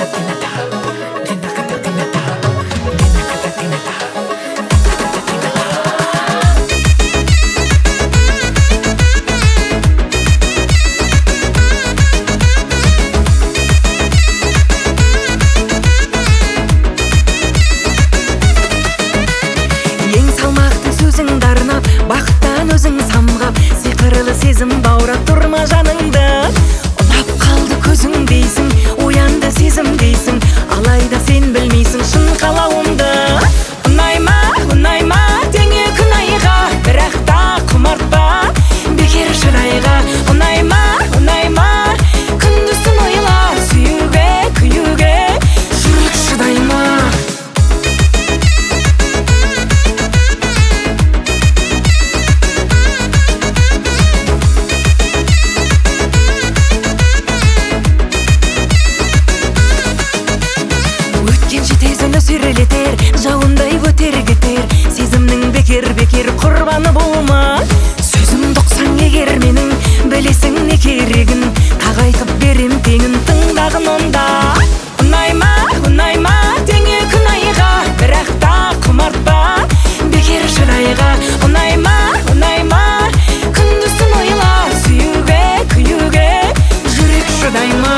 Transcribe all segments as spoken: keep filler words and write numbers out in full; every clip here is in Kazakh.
Бақыттан өзің самғап, сиқырлы сезім баурап тұрма жаныңды. Ұнап қалды көзің дейсің, оянды сезім дейсің, алайда сен білмейсің шын қалауымды. Ұнайма, ұнайма, теңе күн айға, бірақ та құмартпа бекер шырайға. Ұнайма, ұнайма, күндізін ойла, сүюге, күюге, жүрек шыдайма. Сүрелетер, жауындай көтер кетер, сезімнің бекер-бекер құрбаны болма. Сөзім доқсаң егер менің, білесің не керегін, тағайтып берем теңін, тыңдағын онда. Ұнайма, ұнайма, теңе күн айға, бірақ та құмартпа бекер шырайға. Ұнайма, ұнайма, күндізін ойла, сүюге, күюге, жүрек шыдайма.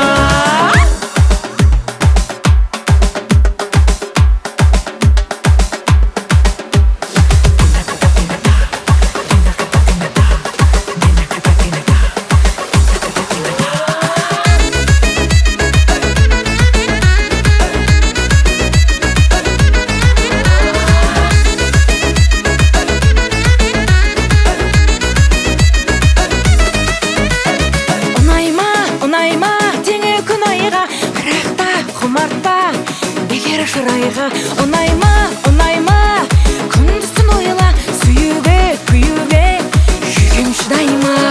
Ұнайма, теңе күн айға, бірақ та құмартпа бекер шырайға. Ұнайма, ұнайма, күндізін ойла, сүюге, күюге, жүрегім шыдайма.